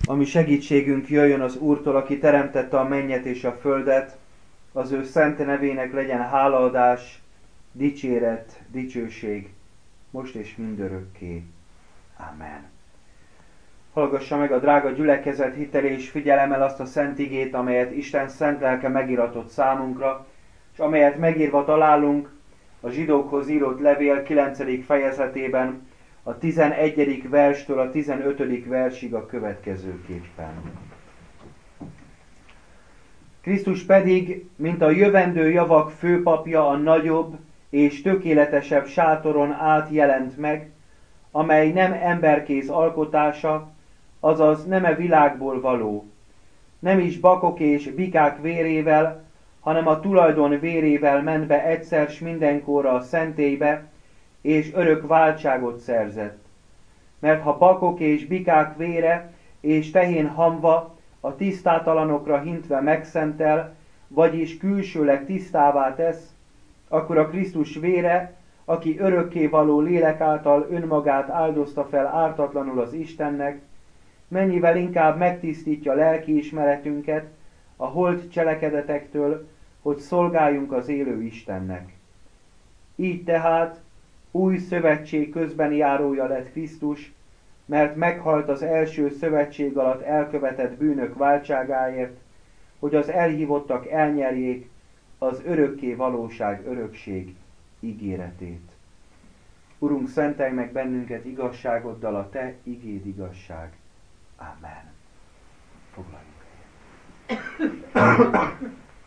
Ami segítségünk jöjjön az Úrtól, aki teremtette a mennyet és a földet, az ő szent nevének legyen hálaadás, dicséret, dicsőség, most és mindörökké. Amen. Hallgassa meg a drága gyülekezet hittel és figyelemmel azt a szent igét, amelyet Isten szent lelke megiratott számunkra, és amelyet megírva találunk a zsidókhoz írott levél 9. fejezetében, a 11. verstől a 15. versig a következőképpen. Krisztus pedig, mint a jövendő javak főpapja a nagyobb és tökéletesebb sátoron át jelent meg, amely nem emberkéz alkotása, azaz nem e világból való, nem is bakok és bikák vérével, hanem a tulajdon vérével ment be egyszer s mindenkorra a szentélybe, és örök váltságot szerzett. Mert ha bakok és bikák vére és tehén hamva a tisztátalanokra hintve megszentel, vagyis külsőleg tisztává tesz, akkor a Krisztus vére, aki örökkévaló lélek által önmagát áldozta fel ártatlanul az Istennek, mennyivel inkább megtisztítja lelkiismeretünket a holt cselekedetektől, hogy szolgáljunk az élő Istennek. Így tehát új szövetség közbeni járója lett Krisztus, mert meghalt az első szövetség alatt elkövetett bűnök váltságáért, hogy az elhívottak elnyerjék az örökké valóság örökség ígéretét. Urunk, szentelj meg bennünket igazságoddal, a Te igéd igazság. Amen. Foglaljunk helyet.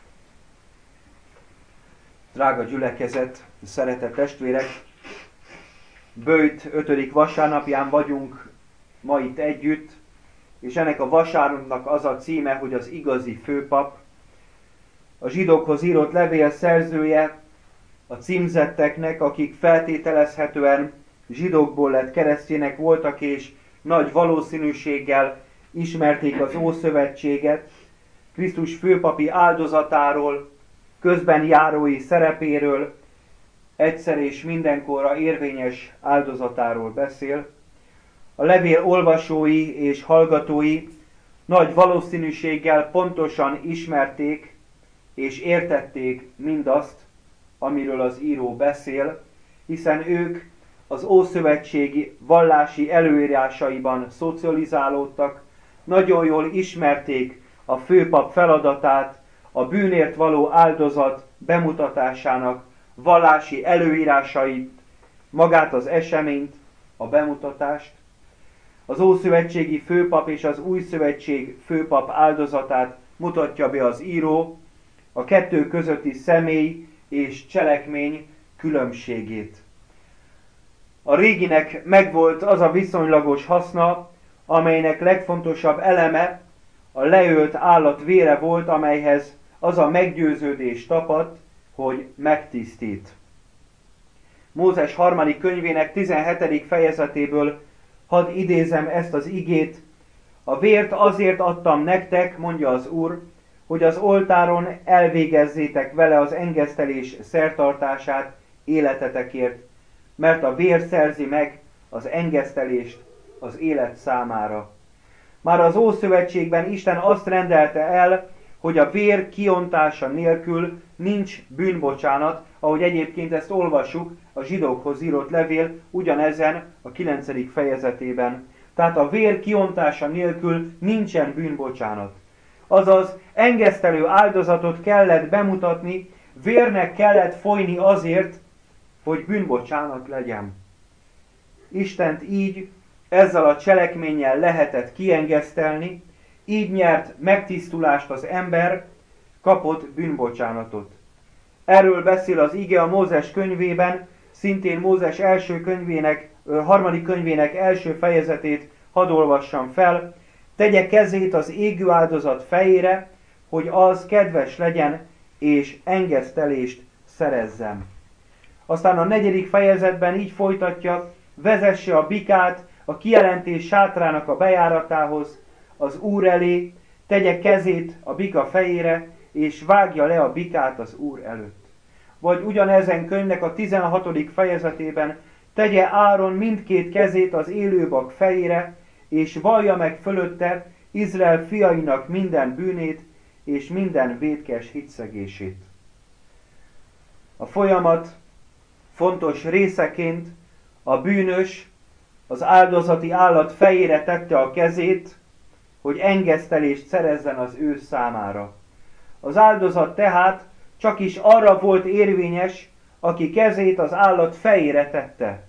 Drága gyülekezet, szeretett testvérek, Böjt 5. vasárnapján vagyunk ma itt együtt, és ennek a vasárnapnak az a címe, hogy az igazi főpap. A zsidókhoz írott levél szerzője a címzetteknek, akik feltételezhetően zsidókból lett keresztjének voltak, és nagy valószínűséggel ismerték az Ószövetséget, Krisztus főpapi áldozatáról, közben járói szerepéről, egyszer és mindenkorra érvényes áldozatáról beszél. A levél olvasói és hallgatói nagy valószínűséggel pontosan ismerték és értették mindazt, amiről az író beszél, hiszen ők az ószövetségi vallási előírásaiban szocializálódtak, nagyon jól ismerték a főpap feladatát, a bűnért való áldozat bemutatásának vallási előírásait, magát az eseményt, a bemutatást. Az ószövetségi főpap és az új szövetség főpap áldozatát mutatja be az író, a kettő közötti személy és cselekmény különbségét. A réginek megvolt az a viszonylagos haszna, amelynek legfontosabb eleme a leölt állat vére volt, amelyhez az a meggyőződés tapadt, hogy megtisztít. Mózes 3. könyvének 17. fejezetéből hadd idézem ezt az igét. A vért azért adtam nektek, mondja az Úr, hogy az oltáron elvégezzétek vele az engesztelés szertartását életetekért, mert a vér szerzi meg az engesztelést az élet számára. Már az Ószövetségben Isten azt rendelte el, hogy a vér kiontása nélkül nincs bűnbocsánat, ahogy egyébként ezt olvassuk a zsidókhoz írott levél ugyanezen a 9. fejezetében. Tehát a vér kiontása nélkül nincsen bűnbocsánat. Azaz engesztelő áldozatot kellett bemutatni, vérnek kellett folyni azért, hogy bűnbocsánat legyen. Istent így, ezzel a cselekménnyel lehetett kiengesztelni, így nyert megtisztulást az ember, kapott bűnbocsánatot. Erről beszél az ige a Mózes könyvében, szintén Mózes harmadik könyvének első fejezetét hadd olvassam fel. Tegye kezét az égő áldozat fejére, hogy az kedves legyen, és engesztelést szerezzem. Aztán a 4. fejezetben így folytatja, vezesse a bikát a kijelentés sátrának a bejáratához, az Úr elé, tegye kezét a bika fejére, és vágja le a bikát az Úr előtt. Vagy ugyanezen könyvnek a 16. fejezetében tegye Áron mindkét kezét az élőbak fejére, és vallja meg fölötte, Izrael fiainak minden bűnét és minden vétkes hitszegését. A folyamat fontos részeként a bűnös az áldozati állat fejére tette a kezét, hogy engesztelést szerezzen az ő számára. Az áldozat tehát csak is arra volt érvényes, aki kezét az állat fejére tette.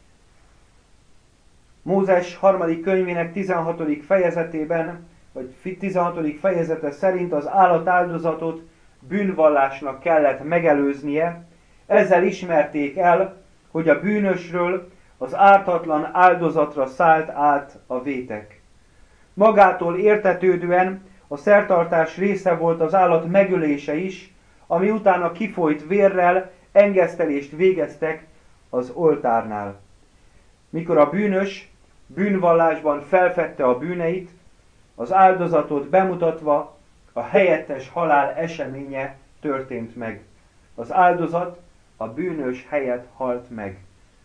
Mózes 3. könyvének 16. fejezetében, vagy 16. fejezete szerint az állatáldozatot bűnvallásnak kellett megelőznie, ezzel ismerték el, hogy a bűnösről az ártatlan áldozatra szállt át a vétek. Magától értetődően a szertartás része volt az állat megölése is, ami utána kifolyt vérrel engesztelést végeztek az oltárnál. Mikor a bűnös bűnvallásban felfedte a bűneit, az áldozatot bemutatva a helyettes halál eseménye történt meg. Az áldozat a bűnös helyett halt meg.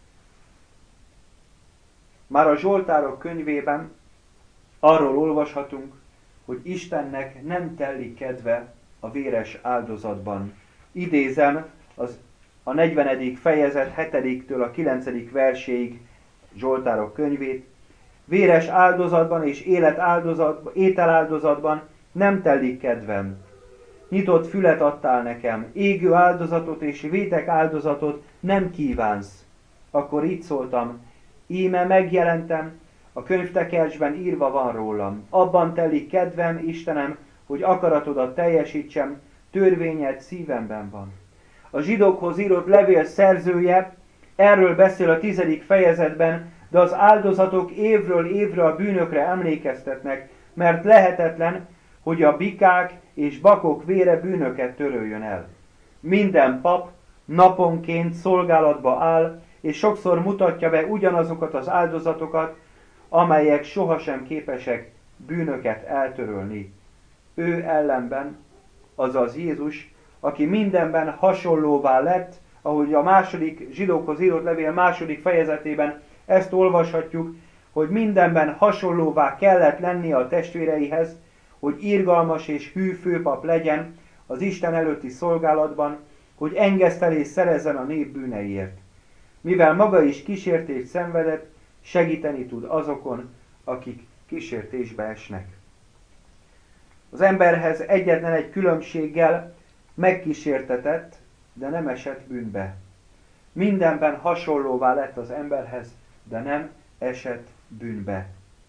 Már a Zsoltárok könyvében arról olvashatunk, hogy Istennek nem tellik kedve a véres áldozatban. Idézem a 40. fejezet 7-től a 9. verséig Zsoltárok könyvét. Véres áldozatban és ételáldozatban nem tellik kedvem. Nyitott fület adtál nekem, égő áldozatot és vétek áldozatot nem kívánsz. Akkor így szóltam, íme megjelentem, a könyvtekercsben írva van rólam. Abban telik kedvem, Istenem, hogy akaratodat teljesítsem, törvényed szívemben van. A zsidókhoz írott levél szerzője erről beszél a 10. fejezetben, de az áldozatok évről évre a bűnökre emlékeztetnek, mert lehetetlen, hogy a bikák és bakok vére bűnöket töröljön el. Minden pap naponként szolgálatba áll, és sokszor mutatja be ugyanazokat az áldozatokat, amelyek sohasem képesek bűnöket eltörölni. Ő ellenben, azaz Jézus, aki mindenben hasonlóvá lett, ahogy a második zsidókhoz írott levél második fejezetében ezt olvashatjuk, hogy mindenben hasonlóvá kellett lennie a testvéreihez, hogy irgalmas és hű főpap legyen az Isten előtti szolgálatban, hogy engesztelést szerezzen a nép bűneiért. Mivel maga is kísértést szenvedett, segíteni tud azokon, akik kísértésbe esnek. Az emberhez egyetlen egy különbséggel megkísértetett, de nem esett bűnbe. Mindenben hasonlóvá lett az emberhez, de nem esett bűnbe.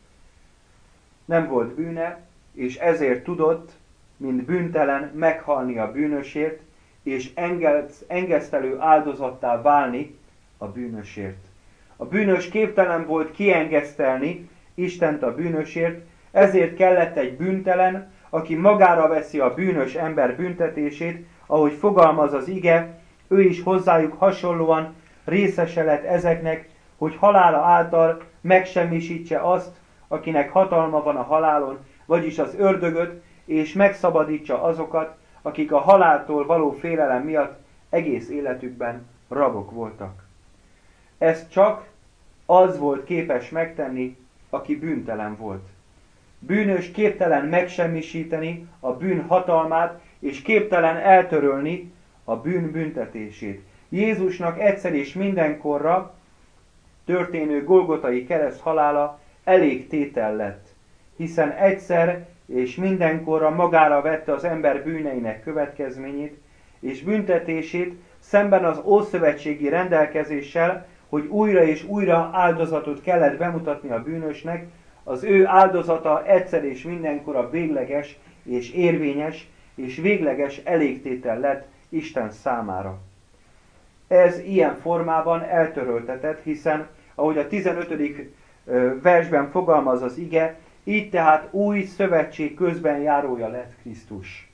Nem volt bűne, és ezért tudott, mint bűntelen meghalni a bűnösért, és engesztelő áldozattá válni a bűnösért. A bűnös képtelen volt kiengesztelni Istent a bűnösért, ezért kellett egy bűntelen, aki magára veszi a bűnös ember büntetését, ahogy fogalmaz az ige, ő is hozzájuk hasonlóan részese lett ezeknek, hogy halála által megsemmisítse azt, akinek hatalma van a halálon, vagyis az ördögöt, és megszabadítsa azokat, akik a haláltól való félelem miatt egész életükben rabok voltak. Ezt csak az volt képes megtenni, aki bűntelen volt. Bűnös képtelen megsemmisíteni a bűn hatalmát, és képtelen eltörölni a bűn büntetését. Jézusnak egyszer és mindenkorra történő golgotai kereszt halála elég tétel lett, hiszen egyszer és mindenkorra magára vette az ember bűneinek következményét, és büntetését szemben az ószövetségi rendelkezéssel, hogy újra és újra áldozatot kellett bemutatni a bűnösnek, az ő áldozata egyszer és mindenkorra végleges és érvényes és végleges elégtétel lett Isten számára. Ez ilyen formában eltöröltetett, hiszen, ahogy a 15. versben fogalmaz az ige, így tehát új szövetség közben járója lett Krisztus.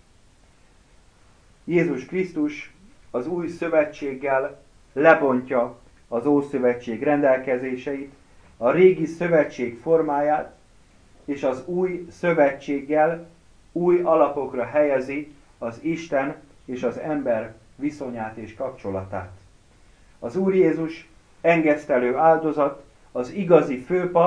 Jézus Krisztus az új szövetséggel lebontja az Ószövetség rendelkezéseit, a régi szövetség formáját, és az új szövetséggel új alapokra helyezi az Isten és az ember viszonyát és kapcsolatát. Az Úr Jézus engesztelő áldozat, az igazi főpap,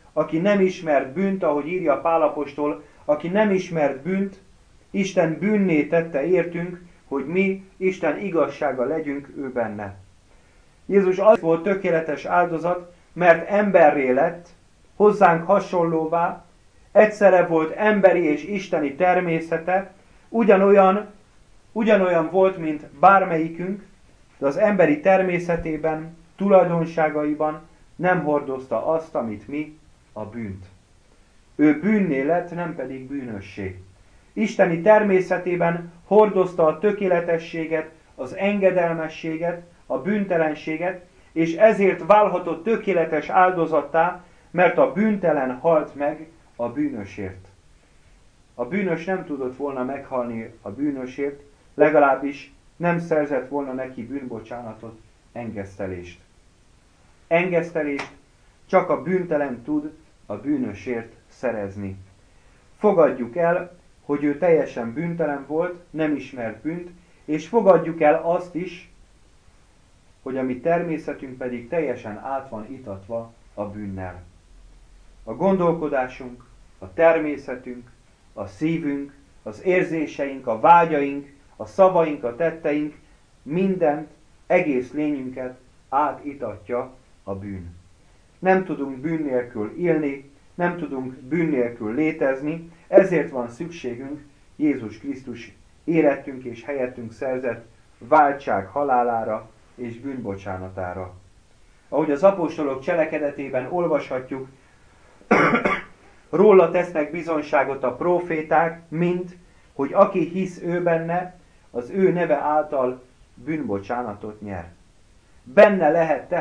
aki nem ismert bűnt, ahogy írja Pál apostol, aki nem ismert bűnt, Isten bűnné tette értünk, hogy mi Isten igazsága legyünk ő benne. Jézus az volt tökéletes áldozat, mert emberré lett, hozzánk hasonlóvá, egyszerre volt emberi és isteni természete, ugyanolyan volt, mint bármelyikünk, de az emberi természetében, tulajdonságaiban nem hordozta azt, amit mi, a bűnt. Ő bűnné lett, nem pedig bűnössé. Isteni természetében hordozta a tökéletességet, az engedelmességet, a bűntelenséget, és ezért válhatott tökéletes áldozattá, mert a bűntelen halt meg a bűnösért. A bűnös nem tudott volna meghalni a bűnösért, legalábbis nem szerzett volna neki bűnbocsánatot, engesztelést. Engesztelést csak a bűntelen tud a bűnösért szerezni. Fogadjuk el, hogy ő teljesen bűntelen volt, nem ismert bűnt, és fogadjuk el azt is, hogy a mi természetünk pedig teljesen át van itatva a bűnnel. A gondolkodásunk, a természetünk, a szívünk, az érzéseink, a vágyaink, a szavaink, a tetteink, mindent, egész lényünket átitatja a bűn. Nem tudunk bűn nélkül élni, nem tudunk bűn nélkül létezni, ezért van szükségünk Jézus Krisztus érettünk és helyettünk szerzett váltság halálára és bűnbocsánatára. Ahogy az apostolok cselekedetében olvashatjuk, róla tesznek bizonyságot a próféták, mint hogy aki hisz ő benne, az ő neve által bűnbocsánatot nyer. Benne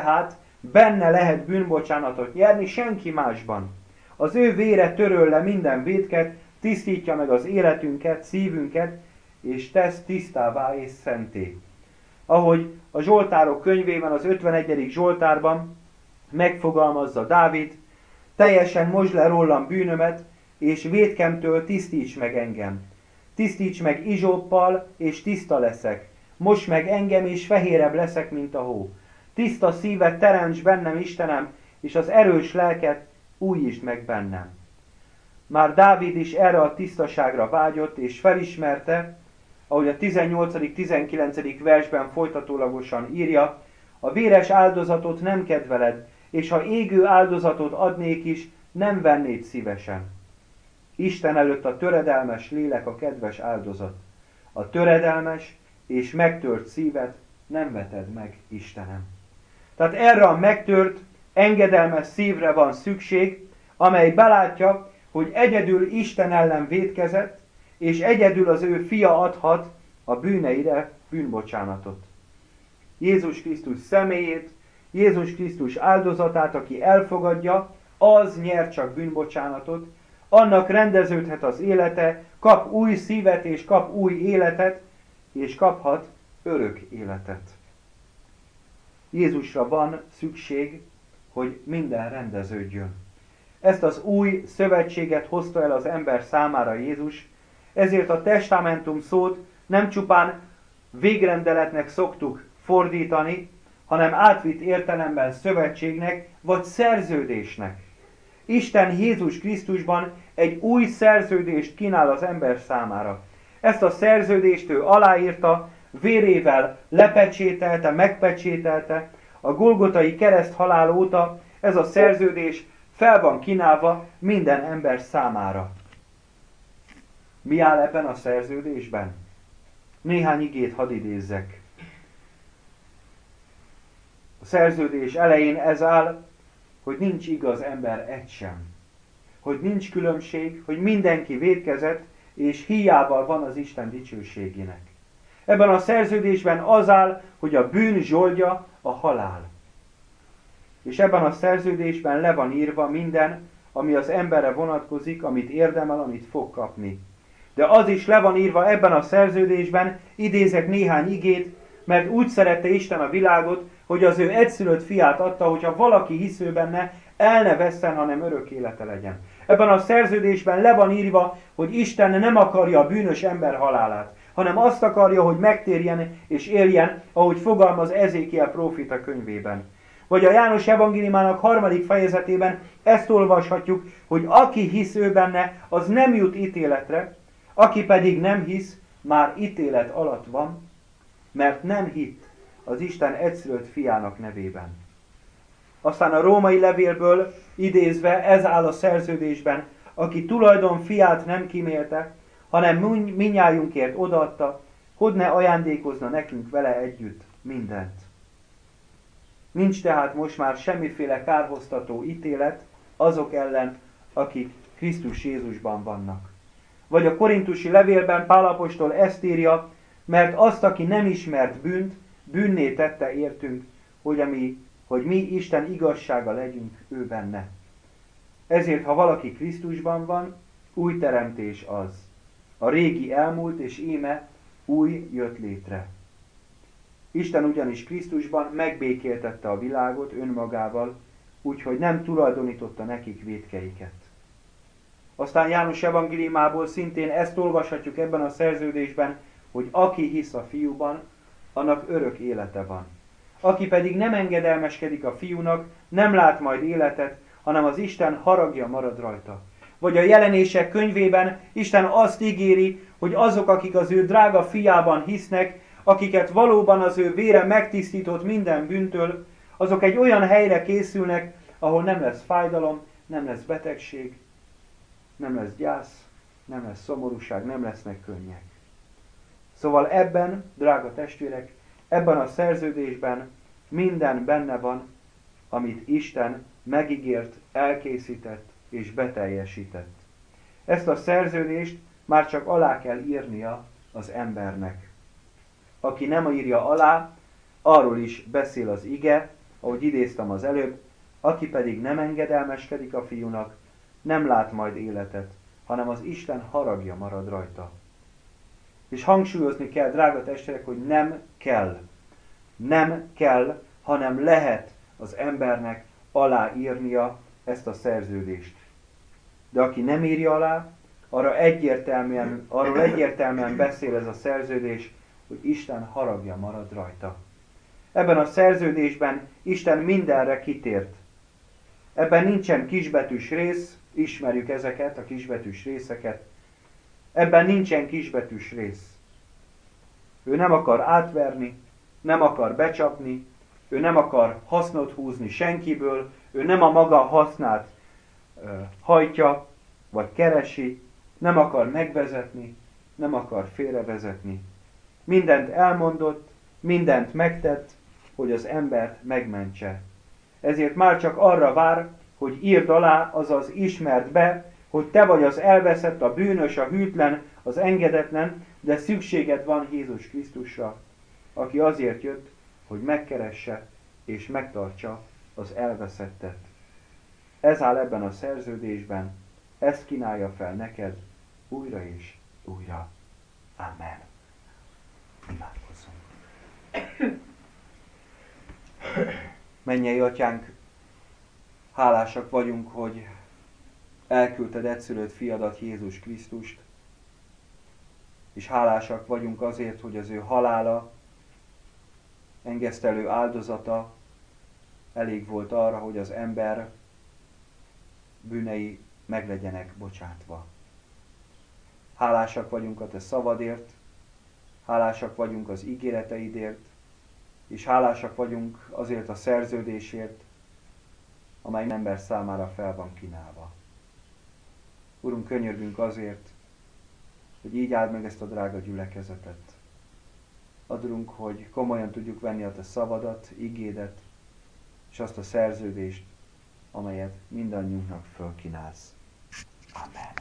lehet bűnbocsánatot nyerni, senki másban. Az ő vére töröl le minden vétket, tisztítja meg az életünket, szívünket, és tesz tisztává és szenté. Ahogy a Zsoltárok könyvében, az 51. Zsoltárban megfogalmazza Dávid, teljesen mosd le rólam bűnömet, és vétkemtől tisztíts meg engem. Tisztíts meg izsóppal, és tiszta leszek. Mosd meg engem, és fehérebb leszek, mint a hó. Tiszta szívet teremts bennem, Istenem, és az erős lelket újítsd meg bennem. Már Dávid is erre a tisztaságra vágyott, és felismerte, ahogy a 18.-19. versben folytatólagosan írja, a véres áldozatot nem kedveled, és ha égő áldozatot adnék is, nem vennéd szívesen. Isten előtt a töredelmes lélek a kedves áldozat. A töredelmes és megtört szívet nem veted meg, Istenem. Tehát erre a megtört, engedelmes szívre van szükség, amely belátja, hogy egyedül Isten ellen vétkezett, és egyedül az ő fia adhat a bűneire bűnbocsánatot. Jézus Krisztus személyét, Jézus Krisztus áldozatát, aki elfogadja, az nyer csak bűnbocsánatot, annak rendeződhet az élete, kap új szívet és kap új életet, és kaphat örök életet. Jézusra van szükség, hogy minden rendeződjön. Ezt az új szövetséget hozta el az ember számára Jézus, ezért a testamentum szót nem csupán végrendeletnek szoktuk fordítani, hanem átvitt értelemben szövetségnek vagy szerződésnek. Isten Jézus Krisztusban egy új szerződést kínál az ember számára. Ezt a szerződést ő aláírta, vérével lepecsételte, megpecsételte. A Golgotai kereszt halál óta ez a szerződés fel van kínálva minden ember számára. Mi áll ebben a szerződésben? Néhány igét hadd idézzek. A szerződés elején ez áll, hogy nincs igaz ember egy sem. Hogy nincs különbség, hogy mindenki vétkezett, és híjával van az Isten dicsőségének. Ebben a szerződésben az áll, hogy a bűn zsoldja a halál. És ebben a szerződésben le van írva minden, ami az emberre vonatkozik, amit érdemel, amit fog kapni. De az is le van írva ebben a szerződésben, idézek néhány igét, mert úgy szerette Isten a világot, hogy az ő egyszülött fiát adta, hogyha valaki hisz ő benne, el ne vesszen, hanem örök élete legyen. Ebben a szerződésben le van írva, hogy Isten nem akarja a bűnös ember halálát, hanem azt akarja, hogy megtérjen és éljen, ahogy fogalmaz Ezékiel próféta könyvében. Vagy a János evangéliumának 3. fejezetében ezt olvashatjuk, hogy aki hisz ő benne, az nem jut ítéletre, aki pedig nem hisz, már ítélet alatt van, mert nem hitt az Isten egyszülött fiának nevében. Aztán a római levélből idézve ez áll a szerződésben, aki tulajdon fiát nem kímélte, hanem mindnyájunkért odaadta, hogy ne ajándékozna nekünk vele együtt mindent. Nincs tehát most már semmiféle kárhoztató ítélet azok ellen, akik Krisztus Jézusban vannak. Vagy a korintusi levélben Pál apostol ezt írja, mert azt, aki nem ismert bűnt, bűnné tette értünk, hogy mi Isten igazsága legyünk ő benne. Ezért, ha valaki Krisztusban van, új teremtés az. A régi elmúlt, és íme új jött létre. Isten ugyanis Krisztusban megbékéltette a világot önmagával, úgyhogy nem tulajdonította nekik vétkeiket. Aztán János evangéliumából szintén ezt olvashatjuk ebben a szerződésben, hogy aki hisz a fiúban, annak örök élete van. Aki pedig nem engedelmeskedik a fiúnak, nem lát majd életet, hanem az Isten haragja marad rajta. Vagy a Jelenések könyvében Isten azt ígéri, hogy azok, akik az ő drága fiában hisznek, akiket valóban az ő vére megtisztított minden bűntől, azok egy olyan helyre készülnek, ahol nem lesz fájdalom, nem lesz betegség, nem lesz gyász, nem lesz szomorúság, nem lesznek könnyek. Szóval ebben, drága testvérek, ebben a szerződésben minden benne van, amit Isten megígért, elkészített és beteljesített. Ezt a szerződést már csak alá kell írnia az embernek. Aki nem írja alá, arról is beszél az ige, ahogy idéztem az előbb, aki pedig nem engedelmeskedik a fiúnak, nem lát majd életet, hanem az Isten haragja marad rajta. És hangsúlyozni kell, drága testvérek, hogy nem kell, hanem lehet az embernek aláírnia ezt a szerződést. De aki nem írja alá, arról egyértelműen beszél ez a szerződés, hogy Isten haragja marad rajta. Ebben a szerződésben Isten mindenre kitért. Ebben nincsen kisbetűs rész, ismerjük ezeket, a kisbetűs részeket. Ebben nincsen kisbetűs rész. Ő nem akar átverni, nem akar becsapni, ő nem akar hasznot húzni senkiből, ő nem a maga hasznát hajtja, vagy keresi, nem akar megvezetni, nem akar félrevezetni. Mindent elmondott, mindent megtett, hogy az embert megmentse. Ezért már csak arra vár, hogy írd alá, azaz ismerd be, hogy te vagy az elveszett, a bűnös, a hűtlen, az engedetlen, de szükséged van Jézus Krisztusra, aki azért jött, hogy megkeresse és megtartsa az elveszettet. Ez áll ebben a szerződésben, ezt kínálja fel neked újra és újra. Amen. Imádkozzunk. Mennyei Atyánk, hálásak vagyunk, hogy elküldted egyszülött fiadat, Jézus Krisztust, és hálásak vagyunk azért, hogy az ő halála, engesztelő áldozata elég volt arra, hogy az ember bűnei meg legyenek bocsátva. Hálásak vagyunk a te szavadért, hálásak vagyunk az ígéreteidért, és hálásak vagyunk azért a szerződésért, amely ember számára fel van kínálva. Urunk, könyörgünk azért, hogy így áld meg ezt a drága gyülekezetet. Adunk, hogy komolyan tudjuk venni a te szavadat, igédet, és azt a szerződést, amelyet mindannyiunknak fölkínálsz. Amen.